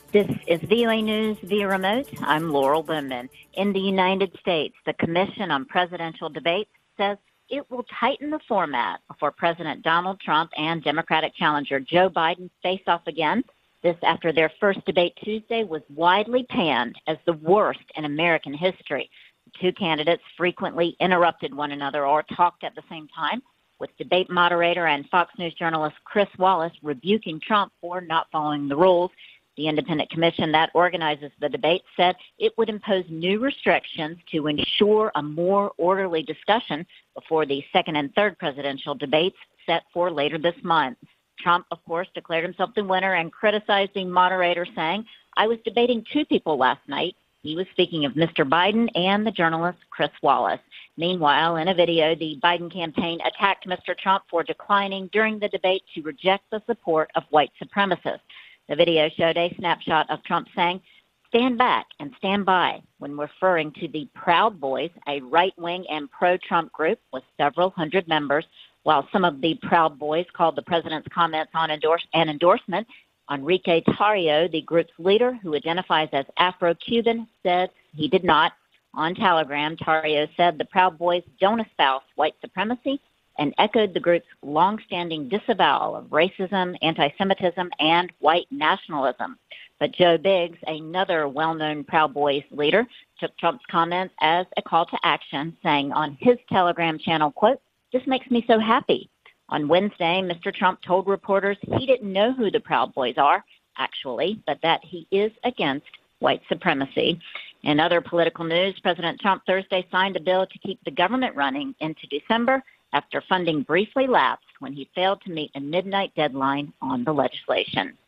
This is VOA News via remote. I'm Laurel Bowman. In the United States, the Commission on Presidential Debates says it will tighten the format before President Donald Trump and Democratic challenger Joe Biden face off again. This after their first debate Tuesday was widely panned as the worst in American history. The two candidates frequently interrupted one another or talked at the same time, with debate moderator and Fox News journalist Chris Wallace rebuking Trump for not following the rules. The independent commission that organizes the debate said it would impose new restrictions to ensure a more orderly discussion before the second and third presidential debates set for later this month. Trump, of course, declared himself the winner and criticized the moderator, saying, "I was debating two people last night." He was speaking of Mr. Biden and the journalist Chris Wallace. Meanwhile, in a video, the Biden campaign attacked Mr. Trump for declining during the debate to reject the support of white supremacists. The video showed a snapshot of Trump saying, "Stand back and stand by," when referring to the Proud Boys, a right-wing and pro-Trump group with several hundred members, while some of the Proud Boys called the president's comments on an endorsement. Enrique Tarrio, the group's leader, who identifies as Afro-Cuban, said he did not. On Telegram, Tarrio said the Proud Boys don't espouse white supremacy and echoed the group's longstanding disavowal of racism, anti-Semitism, and white nationalism. But Joe Biggs, another well-known Proud Boys leader, took Trump's comments as a call to action, saying on his Telegram channel, quote, "This makes me so happy." On Wednesday, Mr. Trump told reporters he didn't know who the Proud Boys are, actually, but that he is against white supremacy. In other political news, President Trump Thursday signed a bill to keep the government running into December after funding briefly lapsed when he failed to meet a midnight deadline on the legislation.